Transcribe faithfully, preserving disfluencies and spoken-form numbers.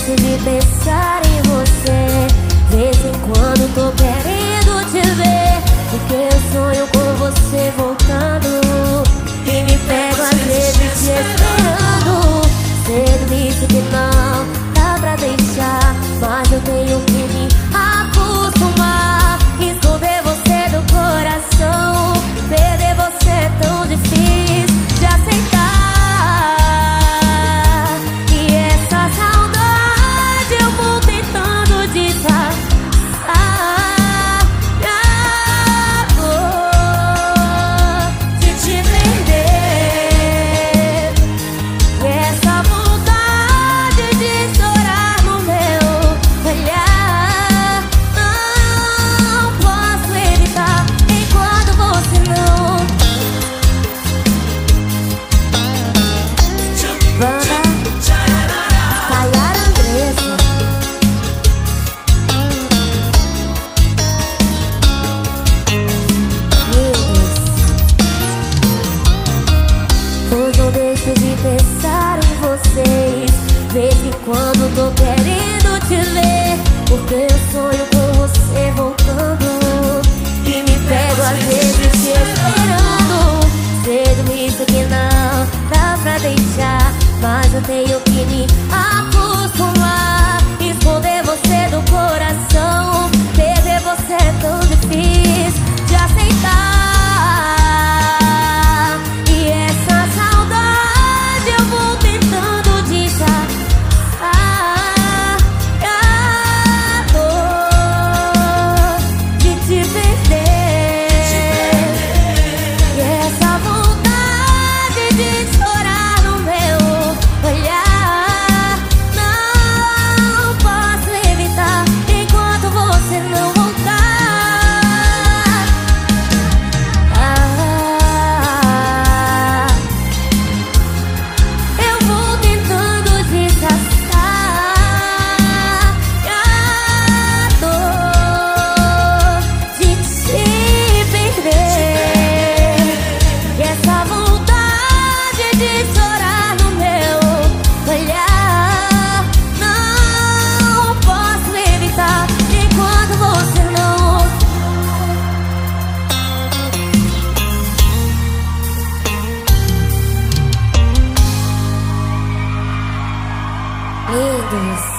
deixo de pensar em você. Vez em quando tô querendo te ver, porque eu sonho com você voltando. E me pego às vezes te esperando. Cedo disse que não dá pra deixar, mas eu tenho que me acostumar. Esconder você do coração, perder você é tão difícil de aceitar. E essa saudade eu vou tentando disfarçar. De te perder, e essa vontade de chorar no meu olhar, não posso evitar enquanto você não. Banda Tayara Andressa. Pois não deixo de pensar em vocês. Vez em quando tô querendo te ver, porque eu sonho com você voltando. E me pego às vezes te esperando. Cedo me disse que não dá pra deixar, mas eu tenho que me acostumar. Esconder você do coração, perder você é tão difícil de aceitar. E essa saudade eu vou tentando disfarçar. De te perder, e essa vontade de chorar no meu olhar, não posso evitar enquanto você não voltar. Ah, eu vou tentando disfarçar a dor de te perder, e essa vontade de chorar no meu olhar, não posso evitar enquanto você não. Lindos.